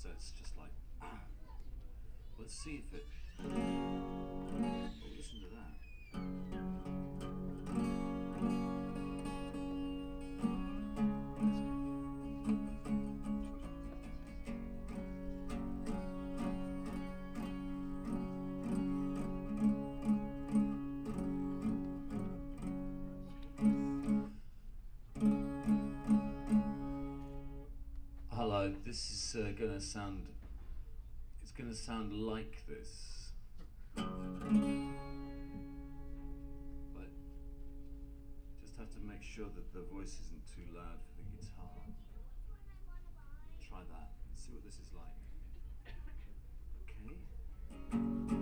So it's just like, let's see if it. Oh, listen to that. Hello, this is gonna sound. It's gonna sound like this, but just have to make sure that the voice isn't too loud for the guitar. Try that. See what this is like. Okay.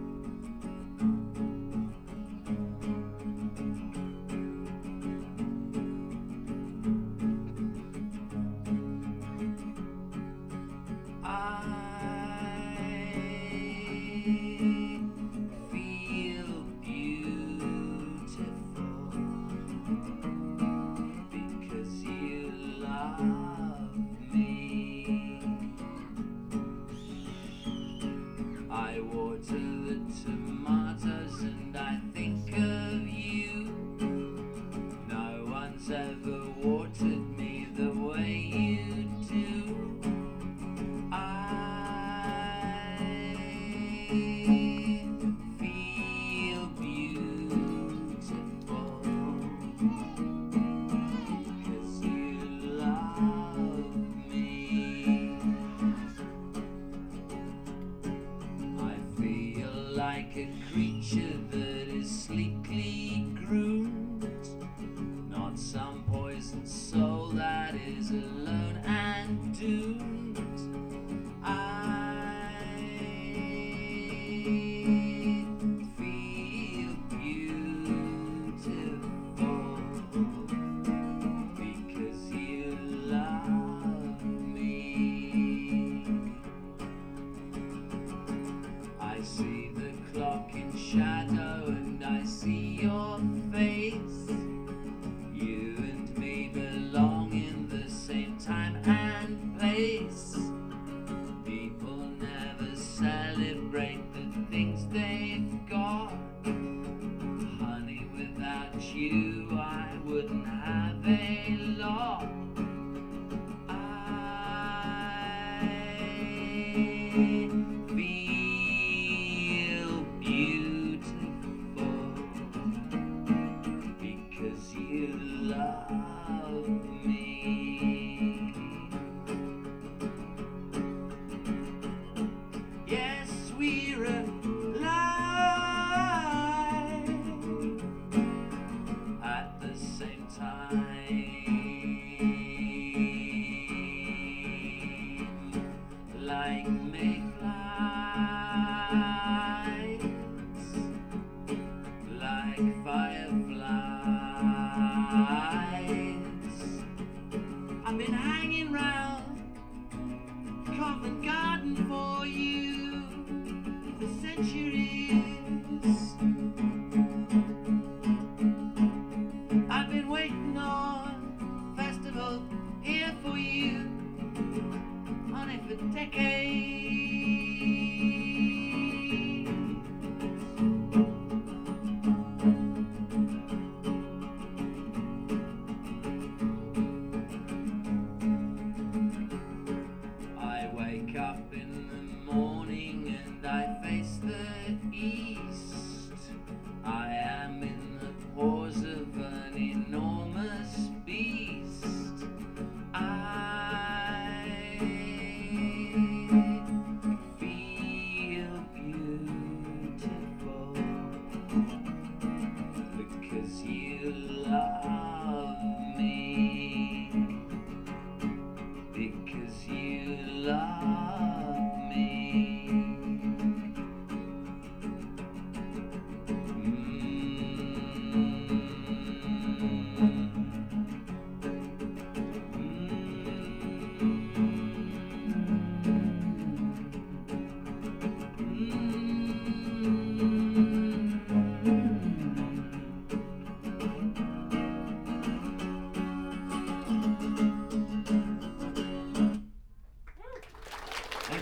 I water the tomatoes and I think of you. No one's ever watered me the way you do. I feel beautiful because you love me. I feel like a creature that is sleekly groomed, not some poisoned soul that is alone and doomed. I feel beautiful because you love me. I see the clock in shadow and I see your face. You and me belong in the same time and place. People never celebrate the things they've got. Honey, without you I wouldn't have a lot. I feel beautiful because you love me. Yes, we're alive at the same time. Like mayflies, like fireflies,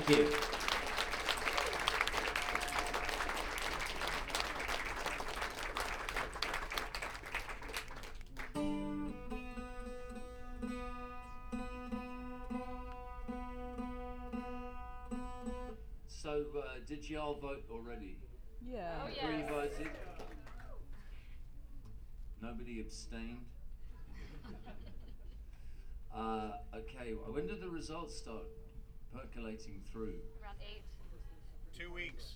Thank you. So, did y'all vote already? Yeah. Oh, yeah. Three voted. Nobody abstained. Okay, when did the results start percolating through? Around 8. 2 weeks.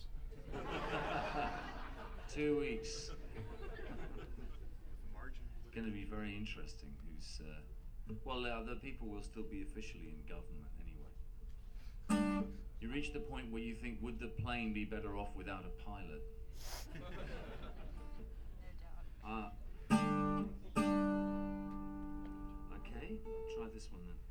2 weeks. Margin. Going to be very interesting. Who's well, the people will still be officially in government anyway. You reach the point where you think, would the plane be better off without a pilot? No doubt. Okay, try this one then.